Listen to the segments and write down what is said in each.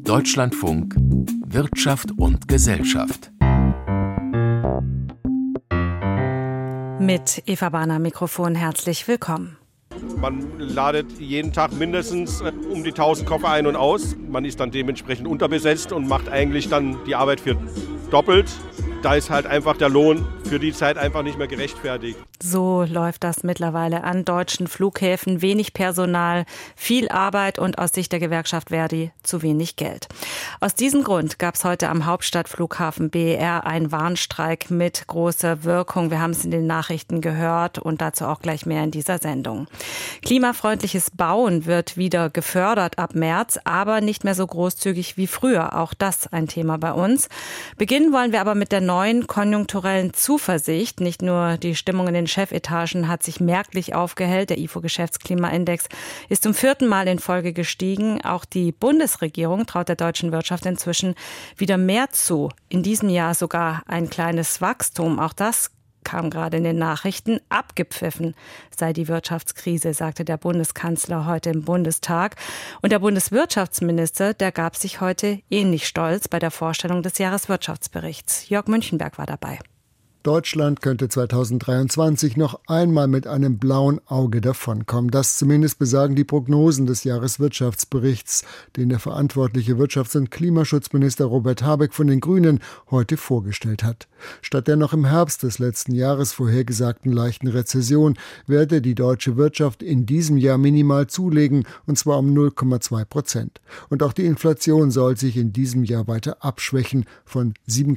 Deutschlandfunk Wirtschaft und Gesellschaft. Mit Eva Bahner am Mikrofon, herzlich willkommen. Man ladet jeden Tag mindestens um die 1000 Koffer ein und aus. Man ist dann dementsprechend unterbesetzt und macht eigentlich dann die Arbeit für doppelt. Da ist halt einfach der Lohn für die Zeit einfach nicht mehr gerechtfertigt. So läuft das mittlerweile an deutschen Flughäfen. Wenig Personal, viel Arbeit und aus Sicht der Gewerkschaft Verdi zu wenig Geld. Aus diesem Grund gab es heute am Hauptstadtflughafen BER einen Warnstreik mit großer Wirkung. Wir haben es in den Nachrichten gehört und dazu auch gleich mehr in dieser Sendung. Klimafreundliches Bauen wird wieder gefördert ab März, aber nicht mehr so großzügig wie früher. Auch das ein Thema bei uns. Beginnen wollen wir aber mit der neuen konjunkturellen Zuversicht. Nicht nur die Stimmung in den Chefetagen hat sich merklich aufgehellt. Der IFO-Geschäftsklimaindex ist zum 4. Mal in Folge gestiegen. Auch die Bundesregierung traut der deutschen Wirtschaft inzwischen wieder mehr zu. In diesem Jahr sogar ein kleines Wachstum. Auch das kam gerade in den Nachrichten. Abgepfiffen sei die Wirtschaftskrise, sagte der Bundeskanzler heute im Bundestag. Und der Bundeswirtschaftsminister, der gab sich heute ähnlich stolz bei der Vorstellung des Jahreswirtschaftsberichts. Jörg Münchenberg war dabei. Deutschland könnte 2023 noch einmal mit einem blauen Auge davonkommen. Das zumindest besagen die Prognosen des Jahreswirtschaftsberichts, den der verantwortliche Wirtschafts- und Klimaschutzminister Robert Habeck von den Grünen heute vorgestellt hat. Statt der noch im Herbst des letzten Jahres vorhergesagten leichten Rezession werde die deutsche Wirtschaft in diesem Jahr minimal zulegen, und zwar um 0,2%. Und auch die Inflation soll sich in diesem Jahr weiter abschwächen, von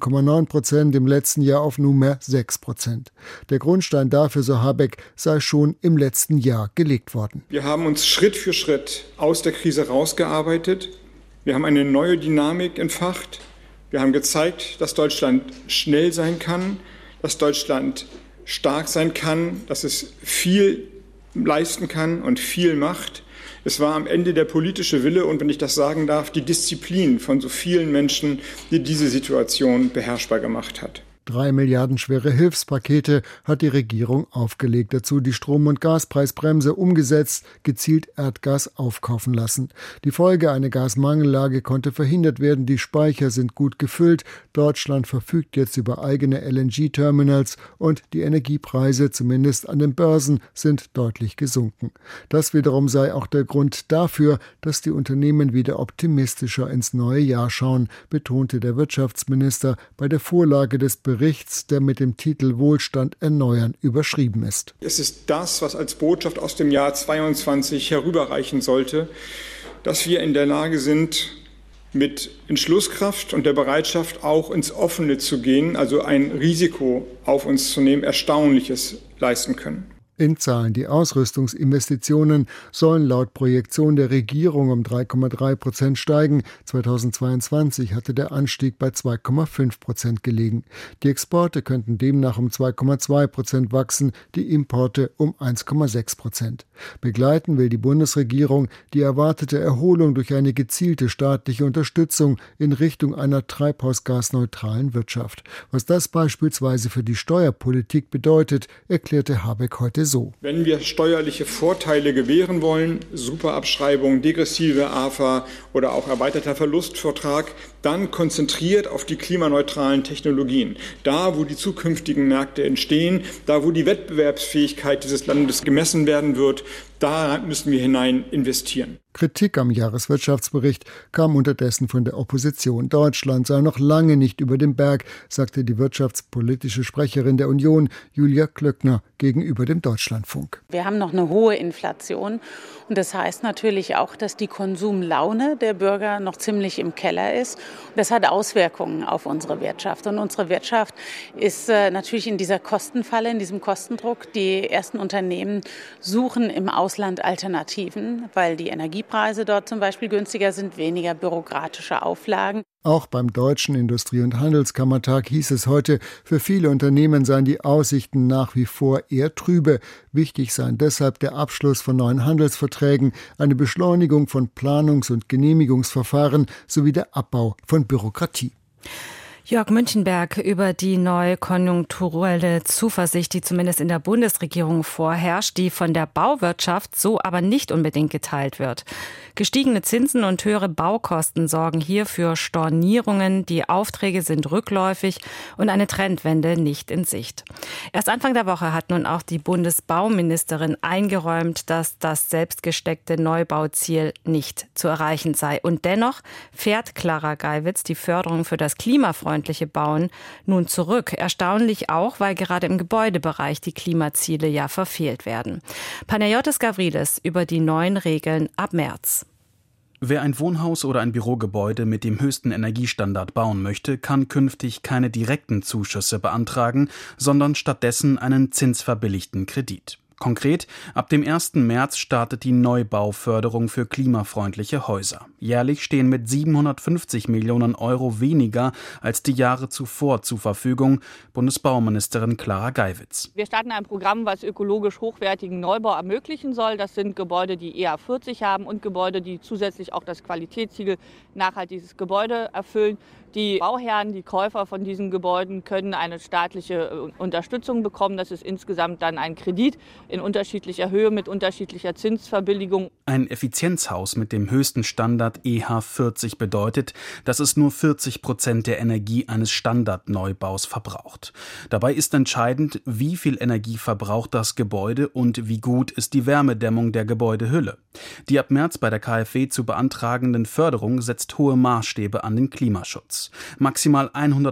7,9% im letzten Jahr auf nunmehr 6%. Der Grundstein dafür, so Habeck, sei schon im letzten Jahr gelegt worden. Wir haben uns Schritt für Schritt aus der Krise rausgearbeitet. Wir haben eine neue Dynamik entfacht. Wir haben gezeigt, dass Deutschland schnell sein kann, dass Deutschland stark sein kann, dass es viel leisten kann und viel macht. Es war am Ende der politische Wille und, wenn ich das sagen darf, die Disziplin von so vielen Menschen, die diese Situation beherrschbar gemacht hat. 3 Milliarden schwere Hilfspakete hat die Regierung aufgelegt. Dazu die Strom- und Gaspreisbremse umgesetzt, gezielt Erdgas aufkaufen lassen. Die Folge: eine Gasmangellage konnte verhindert werden. Die Speicher sind gut gefüllt. Deutschland verfügt jetzt über eigene LNG-Terminals und die Energiepreise, zumindest an den Börsen, sind deutlich gesunken. Das wiederum sei auch der Grund dafür, dass die Unternehmen wieder optimistischer ins neue Jahr schauen, betonte der Wirtschaftsminister bei der Vorlage des Berichts, der mit dem Titel Wohlstand erneuern überschrieben ist. Es ist das, was als Botschaft aus dem Jahr 2022 herüberreichen sollte, dass wir in der Lage sind, mit Entschlusskraft und der Bereitschaft auch ins Offene zu gehen, also ein Risiko auf uns zu nehmen, Erstaunliches leisten können. In Zahlen: die Ausrüstungsinvestitionen sollen laut Projektion der Regierung um 3,3% steigen. 2022 hatte der Anstieg bei 2,5% gelegen. Die Exporte könnten demnach um 2,2% wachsen, die Importe um 1,6%. Begleiten will die Bundesregierung die erwartete Erholung durch eine gezielte staatliche Unterstützung in Richtung einer treibhausgasneutralen Wirtschaft. Was das beispielsweise für die Steuerpolitik bedeutet, erklärte Habeck heute so. Wenn wir steuerliche Vorteile gewähren wollen, Superabschreibung, degressive AFA oder auch erweiterter Verlustvortrag, dann konzentriert auf die klimaneutralen Technologien. Da, wo die zukünftigen Märkte entstehen, da, wo die Wettbewerbsfähigkeit dieses Landes gemessen werden wird, da müssen wir hinein investieren. Kritik am Jahreswirtschaftsbericht kam unterdessen von der Opposition. Deutschland sei noch lange nicht über dem Berg, sagte die wirtschaftspolitische Sprecherin der Union, Julia Klöckner, gegenüber dem Deutschlandfunk. Wir haben noch eine hohe Inflation und das heißt natürlich auch, dass die Konsumlaune der Bürger noch ziemlich im Keller ist. Das hat Auswirkungen auf unsere Wirtschaft und unsere Wirtschaft ist natürlich in dieser Kostenfalle, in diesem Kostendruck. Die ersten Unternehmen suchen im Ausland Alternativen, weil die Energiepreise dort zum Beispiel günstiger sind, weniger bürokratische Auflagen. Auch beim Deutschen Industrie- und Handelskammertag hieß es heute, für viele Unternehmen seien die Aussichten nach wie vor eher trübe. Wichtig seien deshalb der Abschluss von neuen Handelsverträgen, eine Beschleunigung von Planungs- und Genehmigungsverfahren sowie der Abbau von Bürokratie. Jörg Münchenberg über die neue konjunkturelle Zuversicht, die zumindest in der Bundesregierung vorherrscht, die von der Bauwirtschaft so aber nicht unbedingt geteilt wird. Gestiegene Zinsen und höhere Baukosten sorgen hier für Stornierungen, die Aufträge sind rückläufig und eine Trendwende nicht in Sicht. Erst Anfang der Woche hat nun auch die Bundesbauministerin eingeräumt, dass das selbstgesteckte Neubauziel nicht zu erreichen sei. Und dennoch fährt Clara Geiwitz die Förderung für das klimafreundliche Bauen nun zurück. Erstaunlich auch, weil gerade im Gebäudebereich die Klimaziele ja verfehlt werden. Panayotis Gavrilis über die neuen Regeln ab März. Wer ein Wohnhaus oder ein Bürogebäude mit dem höchsten Energiestandard bauen möchte, kann künftig keine direkten Zuschüsse beantragen, sondern stattdessen einen zinsverbilligten Kredit. Konkret, ab dem 1. März startet die Neubauförderung für klimafreundliche Häuser. Jährlich stehen mit 750 Millionen Euro weniger als die Jahre zuvor zur Verfügung, Bundesbauministerin Clara Geiwitz. Wir starten ein Programm, was ökologisch hochwertigen Neubau ermöglichen soll. Das sind Gebäude, die EA 40 haben und Gebäude, die zusätzlich auch das Qualitätssiegel nachhaltiges Gebäude erfüllen. Die Bauherren, die Käufer von diesen Gebäuden können eine staatliche Unterstützung bekommen. Das ist insgesamt dann ein Kredit in unterschiedlicher Höhe mit unterschiedlicher Zinsverbilligung. Ein Effizienzhaus mit dem höchsten Standard EH 40 bedeutet, dass es nur 40% der Energie eines Standardneubaus verbraucht. Dabei ist entscheidend, wie viel Energie verbraucht das Gebäude und wie gut ist die Wärmedämmung der Gebäudehülle. Die ab März bei der KfW zu beantragenden Förderung setzt hohe Maßstäbe an den Klimaschutz. Maximal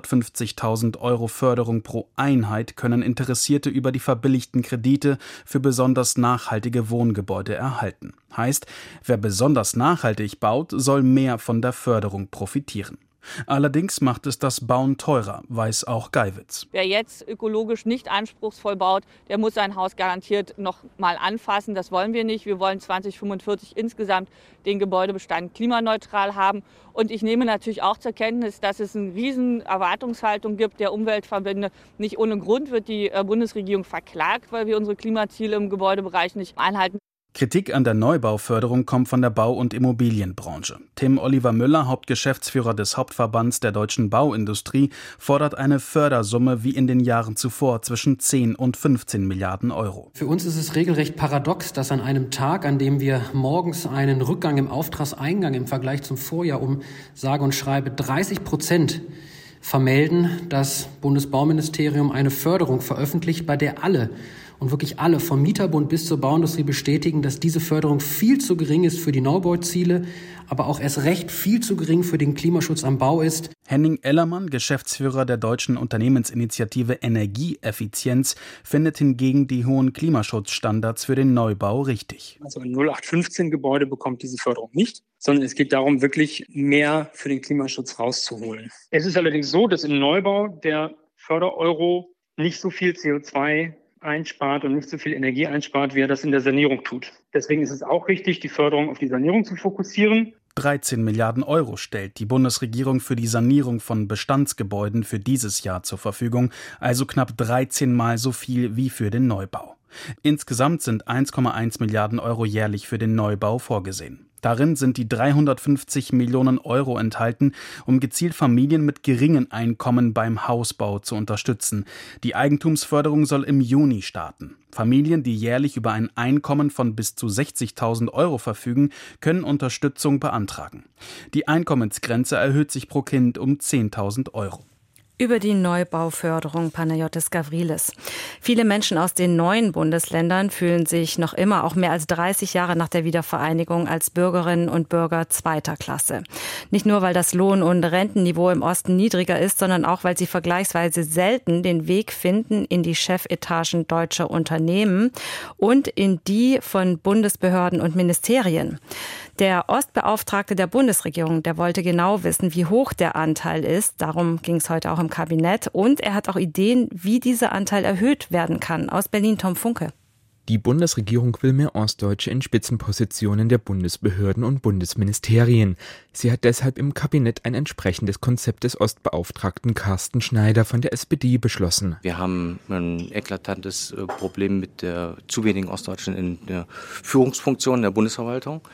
150.000 Euro Förderung pro Einheit können Interessierte über die verbilligten Kredite für besonders nachhaltige Wohngebäude erhalten. Heißt, wer besonders nachhaltig baut, soll mehr von der Förderung profitieren. Allerdings macht es das Bauen teurer, weiß auch Geiwitz. Wer jetzt ökologisch nicht anspruchsvoll baut, der muss sein Haus garantiert noch mal anfassen. Das wollen wir nicht. Wir wollen 2045 insgesamt den Gebäudebestand klimaneutral haben. Und ich nehme natürlich auch zur Kenntnis, dass es eine riesen Erwartungshaltung gibt der Umweltverbände. Nicht ohne Grund wird die Bundesregierung verklagt, weil wir unsere Klimaziele im Gebäudebereich nicht einhalten. Kritik an der Neubauförderung kommt von der Bau- und Immobilienbranche. Tim Oliver Müller, Hauptgeschäftsführer des Hauptverbands der deutschen Bauindustrie, fordert eine Fördersumme wie in den Jahren zuvor zwischen 10 und 15 Milliarden Euro. Für uns ist es regelrecht paradox, dass an einem Tag, an dem wir morgens einen Rückgang im Auftragseingang im Vergleich zum Vorjahr um sage und schreibe 30% vermelden, das Bundesbauministerium eine Förderung veröffentlicht, bei der alle und wirklich alle, vom Mieterbund bis zur Bauindustrie, bestätigen, dass diese Förderung viel zu gering ist für die Neubauziele, aber auch erst recht viel zu gering für den Klimaschutz am Bau ist. Henning Ellermann, Geschäftsführer der deutschen Unternehmensinitiative Energieeffizienz, findet hingegen die hohen Klimaschutzstandards für den Neubau richtig. Also ein 0815-Gebäude bekommt diese Förderung nicht, sondern es geht darum, wirklich mehr für den Klimaschutz rauszuholen. Es ist allerdings so, dass im Neubau der Fördereuro nicht so viel CO2 einspart und nicht so viel Energie einspart, wie er das in der Sanierung tut. Deswegen ist es auch richtig, die Förderung auf die Sanierung zu fokussieren. 13 Milliarden Euro stellt die Bundesregierung für die Sanierung von Bestandsgebäuden für dieses Jahr zur Verfügung, also knapp 13 Mal so viel wie für den Neubau. Insgesamt sind 1,1 Milliarden Euro jährlich für den Neubau vorgesehen. Darin sind die 350 Millionen Euro enthalten, um gezielt Familien mit geringen Einkommen beim Hausbau zu unterstützen. Die Eigentumsförderung soll im Juni starten. Familien, die jährlich über ein Einkommen von bis zu 60.000 Euro verfügen, können Unterstützung beantragen. Die Einkommensgrenze erhöht sich pro Kind um 10.000 Euro. Über die Neubauförderung Panayotis Gavrilis. Viele Menschen aus den neuen Bundesländern fühlen sich noch immer, auch mehr als 30 Jahre nach der Wiedervereinigung, als Bürgerinnen und Bürger zweiter Klasse. Nicht nur, weil das Lohn- und Rentenniveau im Osten niedriger ist, sondern auch, weil sie vergleichsweise selten den Weg finden in die Chefetagen deutscher Unternehmen und in die von Bundesbehörden und Ministerien. Der Ostbeauftragte der Bundesregierung, der wollte genau wissen, wie hoch der Anteil ist. Darum ging es heute auch im Kabinett. Und er hat auch Ideen, wie dieser Anteil erhöht werden kann. Aus Berlin Tom Funke. Die Bundesregierung will mehr Ostdeutsche in Spitzenpositionen der Bundesbehörden und Bundesministerien. Sie hat deshalb im Kabinett ein entsprechendes Konzept des Ostbeauftragten Carsten Schneider von der SPD beschlossen. Wir haben ein eklatantes Problem mit der zu wenigen Ostdeutschen in der Führungsfunktion der Bundesverwaltung.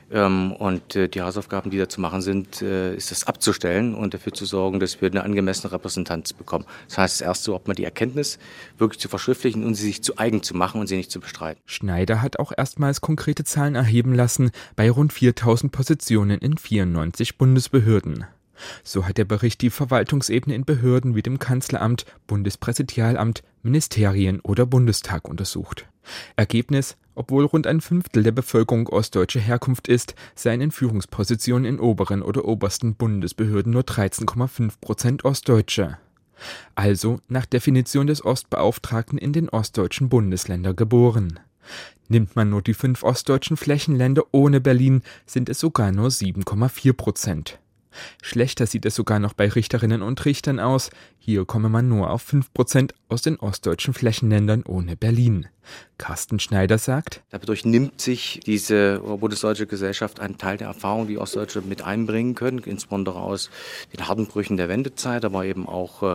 Und die Hausaufgaben, die da zu machen sind, ist das abzustellen und dafür zu sorgen, dass wir eine angemessene Repräsentanz bekommen. Das heißt, das Erste, ob man die Erkenntnis wirklich zu verschriftlichen und sie sich zu eigen zu machen und sie nicht zu bestreiten. Schneider hat auch erstmals konkrete Zahlen erheben lassen bei rund 4.000 Positionen in 94 Bundesbehörden. So hat der Bericht die Verwaltungsebene in Behörden wie dem Kanzleramt, Bundespräsidialamt, Ministerien oder Bundestag untersucht. Ergebnis: Obwohl rund ein Fünftel der Bevölkerung ostdeutscher Herkunft ist, seien in Führungspositionen in oberen oder obersten Bundesbehörden nur 13,5% Ostdeutsche. Also nach Definition des Ostbeauftragten in den ostdeutschen Bundesländern geboren. Nimmt man nur die 5 ostdeutschen Flächenländer ohne Berlin, sind es sogar nur 7,4%. Schlechter sieht es sogar noch bei Richterinnen und Richtern aus. Hier komme man nur auf 5% aus den ostdeutschen Flächenländern ohne Berlin. Carsten Schneider sagt: Dadurch nimmt sich diese bundesdeutsche Gesellschaft einen Teil der Erfahrung, die Ostdeutsche mit einbringen können, insbesondere aus den harten Brüchen der Wendezeit, aber eben auch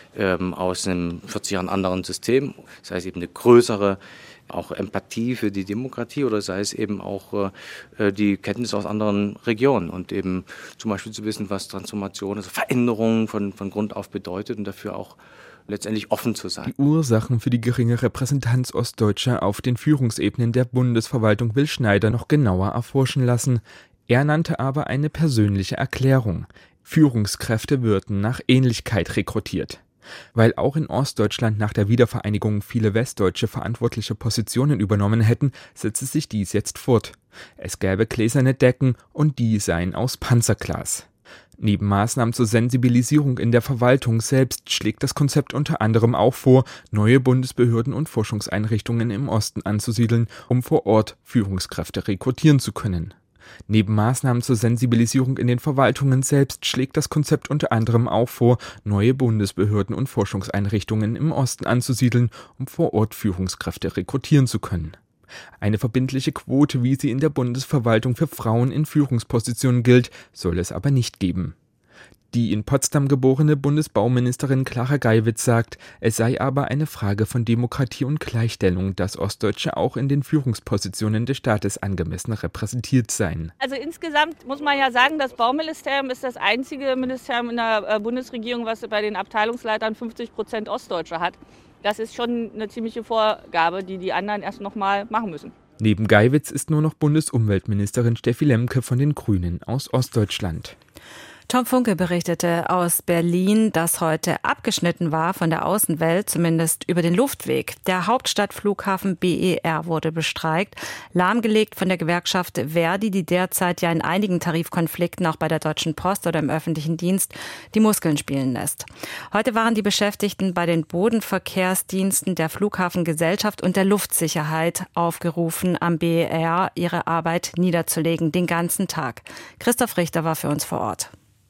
aus einem 40 Jahren anderen System. Das heißt eben eine größere auch Empathie für die Demokratie oder sei es eben auch die Kenntnis aus anderen Regionen und eben zum Beispiel zu wissen, was Transformation, also Veränderungen von Grund auf bedeutet und dafür auch letztendlich offen zu sein. Die Ursachen für die geringe Repräsentanz Ostdeutscher auf den Führungsebenen der Bundesverwaltung will Schneider noch genauer erforschen lassen. Er nannte aber eine persönliche Erklärung: Führungskräfte würden nach Ähnlichkeit rekrutiert. Weil auch in Ostdeutschland nach der Wiedervereinigung viele westdeutsche verantwortliche Positionen übernommen hätten, setze sich dies jetzt fort. Es gäbe gläserne Decken und die seien aus Panzerglas. Neben Maßnahmen zur Sensibilisierung in der Verwaltung selbst schlägt das Konzept unter anderem auch vor, neue Bundesbehörden und Forschungseinrichtungen im Osten anzusiedeln, um vor Ort Führungskräfte rekrutieren zu können. Neben Maßnahmen zur Sensibilisierung in den Verwaltungen selbst schlägt das Konzept unter anderem auch vor, neue Bundesbehörden und Forschungseinrichtungen im Osten anzusiedeln, um vor Ort Führungskräfte rekrutieren zu können. Eine verbindliche Quote, wie sie in der Bundesverwaltung für Frauen in Führungspositionen gilt, soll es aber nicht geben. Die in Potsdam geborene Bundesbauministerin Clara Geiwitz sagt, es sei aber eine Frage von Demokratie und Gleichstellung, dass Ostdeutsche auch in den Führungspositionen des Staates angemessen repräsentiert seien. Also insgesamt muss man ja sagen, das Bauministerium ist das einzige Ministerium in der Bundesregierung, was bei den Abteilungsleitern 50% Ostdeutsche hat. Das ist schon eine ziemliche Vorgabe, die anderen erst noch mal machen müssen. Neben Geiwitz ist nur noch Bundesumweltministerin Steffi Lemke von den Grünen aus Ostdeutschland. Tom Funke berichtete aus Berlin, dass heute abgeschnitten war von der Außenwelt, zumindest über den Luftweg. Der Hauptstadtflughafen BER wurde bestreikt, lahmgelegt von der Gewerkschaft Verdi, die derzeit ja in einigen Tarifkonflikten, auch bei der Deutschen Post oder im öffentlichen Dienst, die Muskeln spielen lässt. Heute waren die Beschäftigten bei den Bodenverkehrsdiensten der Flughafengesellschaft und der Luftsicherheit aufgerufen, am BER ihre Arbeit niederzulegen, den ganzen Tag. Christoph Richter war für uns vor Ort.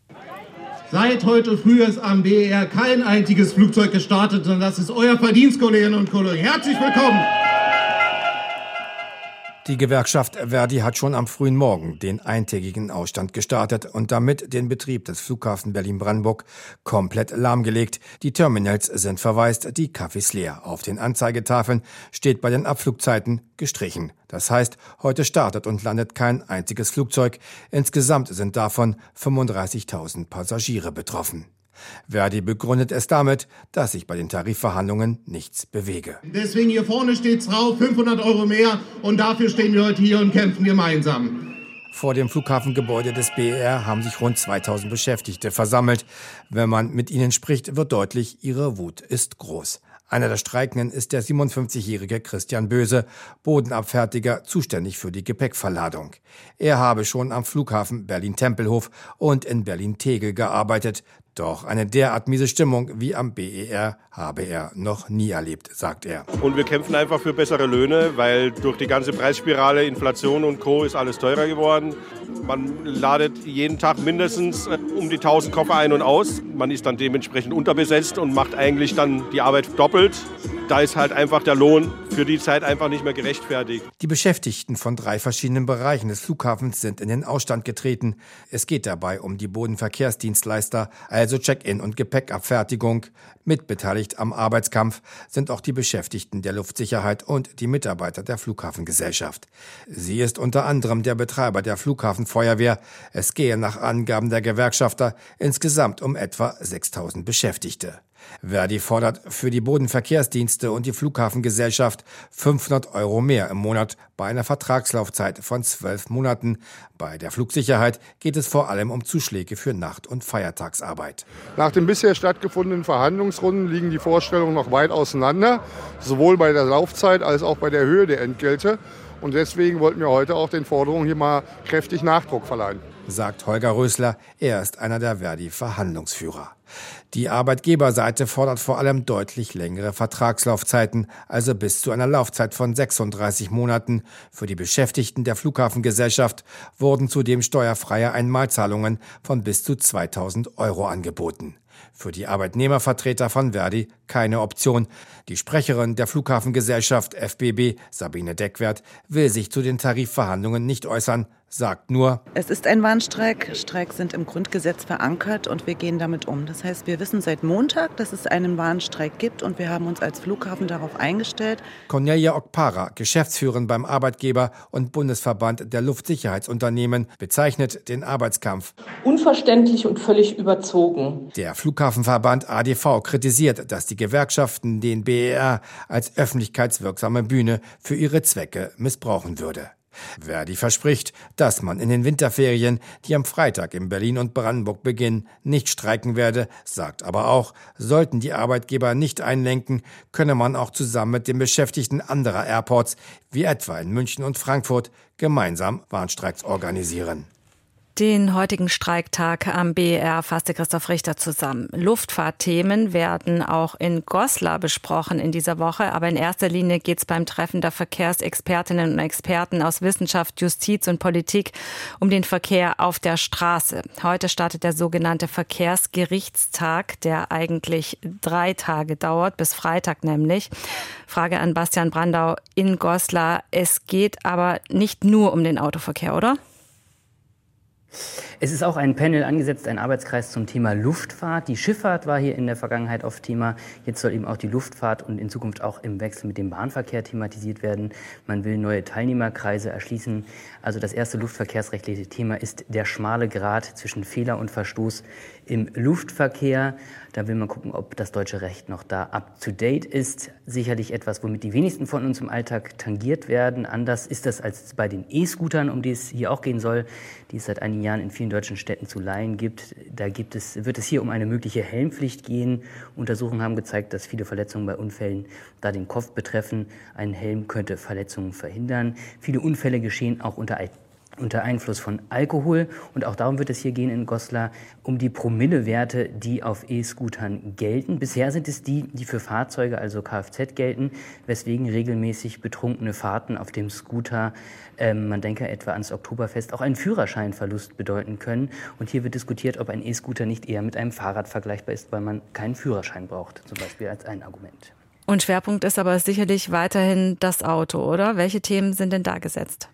Seit heute früh ist am BER kein einziges Flugzeug gestartet, sondern das ist euer Verdienst, Kolleginnen und Kollegen. Herzlich willkommen! Die Gewerkschaft Verdi hat schon am frühen Morgen den eintägigen Ausstand gestartet und damit den Betrieb des Flughafens Berlin-Brandenburg komplett lahmgelegt. Die Terminals sind verwaist, die Cafés leer. Auf den Anzeigetafeln steht bei den Abflugzeiten gestrichen. Das heißt, heute startet und landet kein einziges Flugzeug. Insgesamt sind davon 35.000 Passagiere betroffen. Verdi begründet es damit, dass sich bei den Tarifverhandlungen nichts bewege. Deswegen hier vorne steht's drauf, 500 € mehr und dafür stehen wir heute hier und kämpfen gemeinsam. Vor dem Flughafengebäude des BER haben sich rund 2000 Beschäftigte versammelt. Wenn man mit ihnen spricht, wird deutlich, ihre Wut ist groß. Einer der Streikenden ist der 57-jährige Christian Böse, Bodenabfertiger, zuständig für die Gepäckverladung. Er habe schon am Flughafen Berlin-Tempelhof und in Berlin-Tegel gearbeitet. Doch eine derart miese Stimmung wie am BER habe er noch nie erlebt, sagt er. Und wir kämpfen einfach für bessere Löhne, weil durch die ganze Preisspirale, Inflation und Co. ist alles teurer geworden. Man ladet jeden Tag mindestens um die 1000 Koffer ein und aus. Man ist dann dementsprechend unterbesetzt und macht eigentlich dann die Arbeit doppelt. Da ist halt einfach der Lohn für die Zeit einfach nicht mehr gerechtfertigt. Die Beschäftigten von 3 verschiedenen Bereichen des Flughafens sind in den Ausstand getreten. Es geht dabei um die Bodenverkehrsdienstleister, also Check-in und Gepäckabfertigung. Mitbeteiligt am Arbeitskampf sind auch die Beschäftigten der Luftsicherheit und die Mitarbeiter der Flughafengesellschaft. Sie ist unter anderem der Betreiber der Flughafenfeuerwehr. Es gehe nach Angaben der Gewerkschafter insgesamt um etwa 6.000 Beschäftigte. Verdi fordert für die Bodenverkehrsdienste und die Flughafengesellschaft 500 € mehr im Monat bei einer Vertragslaufzeit von 12 Monaten. Bei der Flugsicherheit geht es vor allem um Zuschläge für Nacht- und Feiertagsarbeit. Nach den bisher stattgefundenen Verhandlungsrunden liegen die Vorstellungen noch weit auseinander, sowohl bei der Laufzeit als auch bei der Höhe der Entgelte. Und deswegen wollten wir heute auch den Forderungen hier mal kräftig Nachdruck verleihen. Sagt Holger Rösler, er ist einer der Verdi-Verhandlungsführer. Die Arbeitgeberseite fordert vor allem deutlich längere Vertragslaufzeiten, also bis zu einer Laufzeit von 36 Monaten. Für die Beschäftigten der Flughafengesellschaft wurden zudem steuerfreie Einmalzahlungen von bis zu 2.000 € angeboten. Für die Arbeitnehmervertreter von Verdi keine Option. Die Sprecherin der Flughafengesellschaft FBB, Sabine Deckwert, will sich zu den Tarifverhandlungen nicht äußern, sagt nur: Es ist ein Warnstreik. Streiks sind im Grundgesetz verankert und wir gehen damit um. Das heißt, wir wissen seit Montag, dass es einen Warnstreik gibt und wir haben uns als Flughafen darauf eingestellt. Cornelia Okpara, Geschäftsführerin beim Arbeitgeber und Bundesverband der Luftsicherheitsunternehmen, bezeichnet den Arbeitskampf unverständlich und völlig überzogen. Der Flughafenverband ADV kritisiert, dass die Gewerkschaften den BER als öffentlichkeitswirksame Bühne für ihre Zwecke missbrauchen würde. Verdi verspricht, dass man in den Winterferien, die am Freitag in Berlin und Brandenburg beginnen, nicht streiken werde, sagt aber auch, sollten die Arbeitgeber nicht einlenken, könne man auch zusammen mit den Beschäftigten anderer Airports, wie etwa in München und Frankfurt, gemeinsam Warnstreiks organisieren. Den heutigen Streiktag am BER fasste Christoph Richter zusammen. Luftfahrtthemen werden auch in Goslar besprochen in dieser Woche, aber in erster Linie geht es beim Treffen der Verkehrsexpertinnen und Experten aus Wissenschaft, Justiz und Politik um den Verkehr auf der Straße. Heute startet der sogenannte Verkehrsgerichtstag, der eigentlich 3 Tage dauert, bis Freitag nämlich. Frage an Bastian Brandau in Goslar. Es geht aber nicht nur um den Autoverkehr, oder? Es ist auch ein Panel angesetzt, ein Arbeitskreis zum Thema Luftfahrt. Die Schifffahrt war hier in der Vergangenheit oft Thema. Jetzt soll eben auch die Luftfahrt und in Zukunft auch im Wechsel mit dem Bahnverkehr thematisiert werden. Man will neue Teilnehmerkreise erschließen. Also das erste luftverkehrsrechtliche Thema ist der schmale Grat zwischen Fehler und Verstoß im Luftverkehr. Da will man gucken, ob das deutsche Recht noch da up-to-date ist. Sicherlich etwas, womit die wenigsten von uns im Alltag tangiert werden. Anders ist das als bei den E-Scootern, um die es hier auch gehen soll, die es seit einigen Jahren in vielen deutschen Städten zu leihen gibt. Da wird es hier um eine mögliche Helmpflicht gehen. Untersuchungen haben gezeigt, dass viele Verletzungen bei Unfällen da den Kopf betreffen. Ein Helm könnte Verletzungen verhindern. Viele Unfälle geschehen auch unter Einfluss von Alkohol. Und auch darum wird es hier gehen in Goslar, um die Promillewerte, die auf E-Scootern gelten. Bisher sind es die für Fahrzeuge, also Kfz, gelten, weswegen regelmäßig betrunkene Fahrten auf dem Scooter, man denke etwa ans Oktoberfest, auch einen Führerscheinverlust bedeuten können. Und hier wird diskutiert, ob ein E-Scooter nicht eher mit einem Fahrrad vergleichbar ist, weil man keinen Führerschein braucht, zum Beispiel als ein Argument. Und Schwerpunkt ist aber sicherlich weiterhin das Auto, oder? Welche Themen sind denn da gesetzt?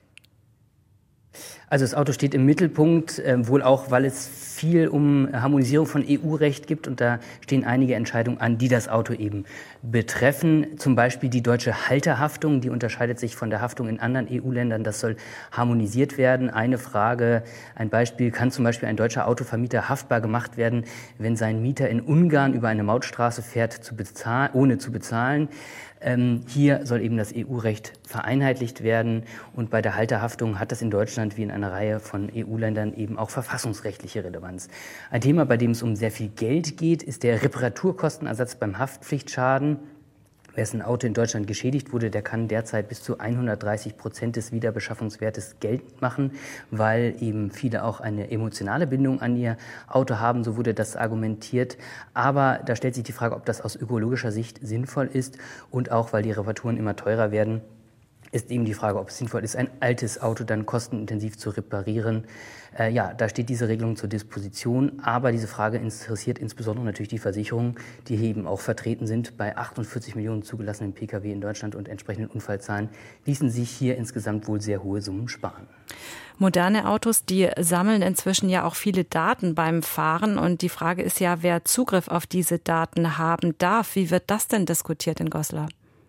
Also das Auto steht im Mittelpunkt, wohl auch, weil es viel um Harmonisierung von EU-Recht gibt und da stehen einige Entscheidungen an, die das Auto eben betreffen. Zum Beispiel die deutsche Halterhaftung, die unterscheidet sich von der Haftung in anderen EU-Ländern. Das soll harmonisiert werden. Ein Beispiel, kann zum Beispiel ein deutscher Autovermieter haftbar gemacht werden, wenn sein Mieter in Ungarn über eine Mautstraße fährt, ohne zu bezahlen. Hier soll eben das EU-Recht vereinheitlicht werden und bei der Halterhaftung hat das in Deutschland wie in einer Reihe von EU-Ländern eben auch verfassungsrechtliche Relevanz. Ein Thema, bei dem es um sehr viel Geld geht, ist der Reparaturkostenersatz beim Haftpflichtsschaden. Wessen Auto in Deutschland geschädigt wurde, der kann derzeit bis zu 130% des Wiederbeschaffungswertes geltend machen, weil eben viele auch eine emotionale Bindung an ihr Auto haben, so wurde das argumentiert. Aber da stellt sich die Frage, ob das aus ökologischer Sicht sinnvoll ist und auch, weil die Reparaturen immer teurer werden, ist eben die Frage, ob es sinnvoll ist, ein altes Auto dann kostenintensiv zu reparieren. Da steht diese Regelung zur Disposition, aber diese Frage interessiert insbesondere natürlich die Versicherungen, die hier eben auch vertreten sind. Bei 48 Millionen zugelassenen Pkw in Deutschland und entsprechenden Unfallzahlen ließen sich hier insgesamt wohl sehr hohe Summen sparen. Moderne Autos, die sammeln inzwischen ja auch viele Daten beim Fahren und die Frage ist ja, wer Zugriff auf diese Daten haben darf. Wie wird das denn diskutiert in Goslar?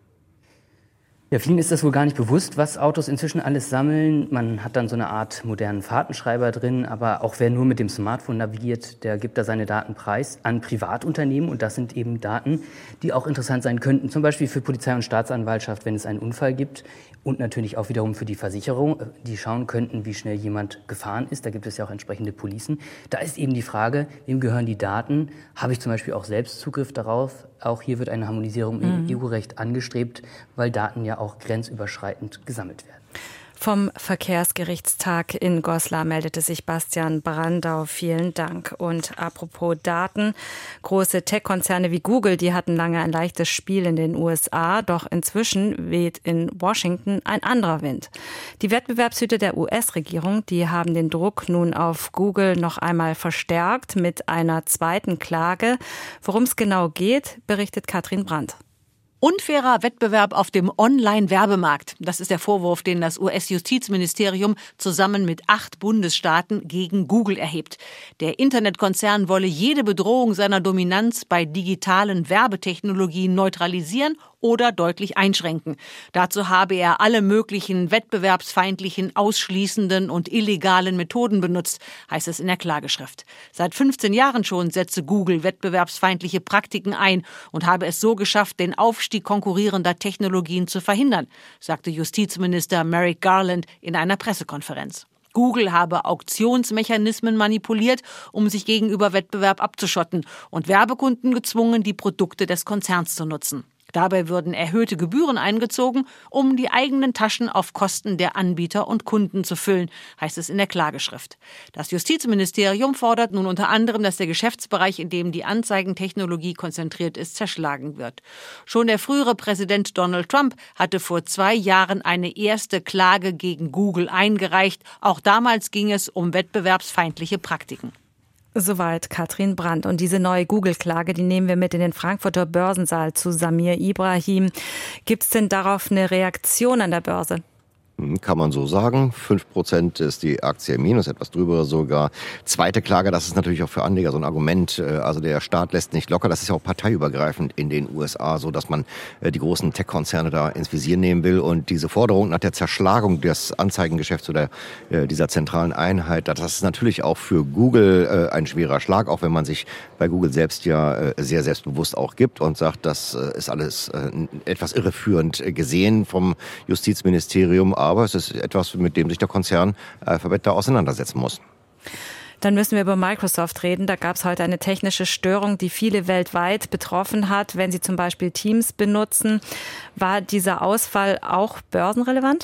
Ja, vielen ist das wohl gar nicht bewusst, was Autos inzwischen alles sammeln. Man hat dann so eine Art modernen Fahrtenschreiber drin, aber auch wer nur mit dem Smartphone navigiert, der gibt da seine Daten preis an Privatunternehmen. Und das sind eben Daten, die auch interessant sein könnten, zum Beispiel für Polizei und Staatsanwaltschaft, wenn es einen Unfall gibt. Und natürlich auch wiederum für die Versicherung, die schauen könnten, wie schnell jemand gefahren ist. Da gibt es ja auch entsprechende Policen. Da ist eben die Frage, wem gehören die Daten? Habe ich zum Beispiel auch selbst Zugriff darauf? Auch hier wird eine Harmonisierung im EU-Recht angestrebt, weil Daten ja auch grenzüberschreitend gesammelt werden. Vom Verkehrsgerichtstag in Goslar meldete sich Bastian Brandau. Vielen Dank. Und apropos Daten, große Tech-Konzerne wie Google, die hatten lange ein leichtes Spiel in den USA, doch inzwischen weht in Washington ein anderer Wind. Die Wettbewerbshüter der US-Regierung, die haben den Druck nun auf Google noch einmal verstärkt mit einer zweiten Klage. Worum es genau geht, berichtet Katrin Brandt. Unfairer Wettbewerb auf dem Online-Werbemarkt. Das ist der Vorwurf, den das US-Justizministerium zusammen mit 8 Bundesstaaten gegen Google erhebt. Der Internetkonzern wolle jede Bedrohung seiner Dominanz bei digitalen Werbetechnologien neutralisieren oder deutlich einschränken. Dazu habe er alle möglichen wettbewerbsfeindlichen, ausschließenden und illegalen Methoden benutzt, heißt es in der Klageschrift. Seit 15 Jahren schon setze Google wettbewerbsfeindliche Praktiken ein und habe es so geschafft, den Aufstieg konkurrierender Technologien zu verhindern, sagte Justizminister Merrick Garland in einer Pressekonferenz. Google habe Auktionsmechanismen manipuliert, um sich gegenüber Wettbewerb abzuschotten und Werbekunden gezwungen, die Produkte des Konzerns zu nutzen. Dabei würden erhöhte Gebühren eingezogen, um die eigenen Taschen auf Kosten der Anbieter und Kunden zu füllen, heißt es in der Klageschrift. Das Justizministerium fordert nun unter anderem, dass der Geschäftsbereich, in dem die Anzeigentechnologie konzentriert ist, zerschlagen wird. Schon der frühere Präsident Donald Trump hatte vor 2 Jahren eine erste Klage gegen Google eingereicht. Auch damals ging es um wettbewerbsfeindliche Praktiken. Soweit Katrin Brandt. Und diese neue Google-Klage, die nehmen wir mit in den Frankfurter Börsensaal zu Samir Ibrahim. Gibt es denn darauf eine Reaktion an der Börse? Kann man so sagen. 5% ist die Aktie im Minus, etwas drüber sogar. Zweite Klage, das ist natürlich auch für Anleger so ein Argument. Also der Staat lässt nicht locker. Das ist ja auch parteiübergreifend in den USA, so dass man die großen Tech-Konzerne da ins Visier nehmen will. Und diese Forderung nach der Zerschlagung des Anzeigengeschäfts oder dieser zentralen Einheit, das ist natürlich auch für Google ein schwerer Schlag, auch wenn man sich bei Google selbst ja sehr selbstbewusst auch gibt und sagt, das ist alles etwas irreführend gesehen vom Justizministerium. Aber es ist etwas, mit dem sich der Konzern Alphabet da auseinandersetzen muss. Dann müssen wir über Microsoft reden. Da gab es heute eine technische Störung, die viele weltweit betroffen hat. Wenn sie zum Beispiel Teams benutzen, war dieser Ausfall auch börsenrelevant?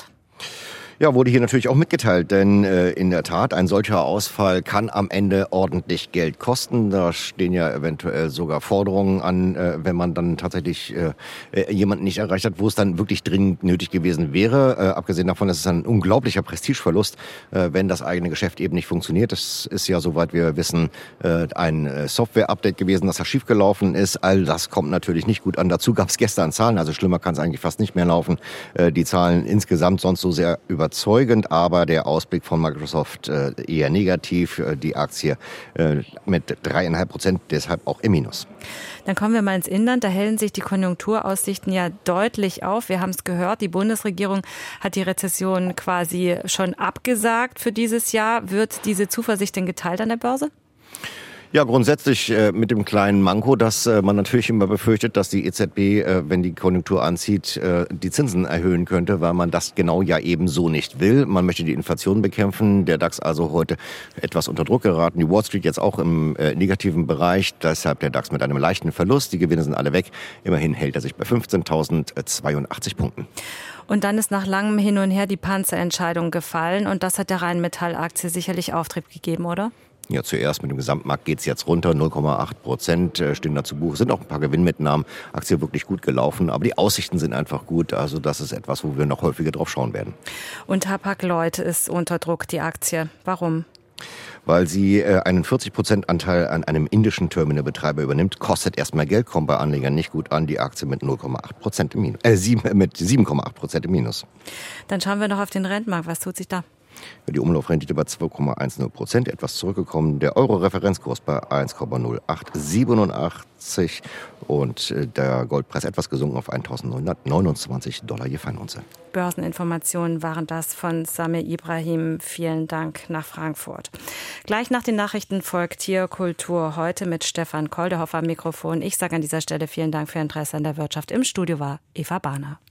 Ja, wurde hier natürlich auch mitgeteilt, denn in der Tat, ein solcher Ausfall kann am Ende ordentlich Geld kosten. Da stehen ja eventuell sogar Forderungen an, wenn man dann tatsächlich jemanden nicht erreicht hat, wo es dann wirklich dringend nötig gewesen wäre. Abgesehen davon ist es ein unglaublicher Prestigeverlust, wenn das eigene Geschäft eben nicht funktioniert. Das ist ja, soweit wir wissen, ein Software-Update gewesen, das da schiefgelaufen ist. All das kommt natürlich nicht gut an. Dazu gab es gestern Zahlen, also schlimmer kann es eigentlich fast nicht mehr laufen. Die Zahlen insgesamt sonst so sehr überzeugend, aber der Ausblick von Microsoft eher negativ. Die Aktie mit 3,5%, deshalb auch im Minus. Dann kommen wir mal ins Inland. Da hellen sich die Konjunkturaussichten ja deutlich auf. Wir haben es gehört, die Bundesregierung hat die Rezession quasi schon abgesagt für dieses Jahr. Wird diese Zuversicht denn geteilt an der Börse? Ja, grundsätzlich mit dem kleinen Manko, dass man natürlich immer befürchtet, dass die EZB, wenn die Konjunktur anzieht, die Zinsen erhöhen könnte, weil man das genau ja eben so nicht will. Man möchte die Inflation bekämpfen. Der DAX also heute etwas unter Druck geraten. Die Wall Street jetzt auch im negativen Bereich. Deshalb der DAX mit einem leichten Verlust. Die Gewinne sind alle weg. Immerhin hält er sich bei 15.082 Punkten. Und dann ist nach langem Hin und Her die Panzerentscheidung gefallen. Und das hat der Rheinmetall-Aktie sicherlich Auftrieb gegeben, oder? Ja, zuerst mit dem Gesamtmarkt geht es jetzt runter, 0,8% stehen da zu Buche. Sind auch ein paar Gewinnmitnahmen, Aktie wirklich gut gelaufen, aber die Aussichten sind einfach gut. Also das ist etwas, wo wir noch häufiger drauf schauen werden. Und Hapag-Lloyd ist unter Druck, die Aktie. Warum? Weil sie einen 40% Anteil an einem indischen Terminalbetreiber übernimmt, kostet erstmal Geld, kommt bei Anlegern nicht gut an, die Aktie mit 0,8% im Minus, mit 7,8% im Minus. Dann schauen wir noch auf den Rentenmarkt, was tut sich da? Die Umlaufrendite bei 2,10%, etwas zurückgekommen. Der Euro-Referenzkurs bei 1,0887 und der Goldpreis etwas gesunken auf $1.929 je Feinunze. Börseninformationen waren das von Samir Ibrahim. Vielen Dank nach Frankfurt. Gleich nach den Nachrichten folgt hier Kultur heute mit Stefan Koldehoff am Mikrofon. Ich sage an dieser Stelle vielen Dank für Ihr Interesse an der Wirtschaft. Im Studio war Eva Bahner.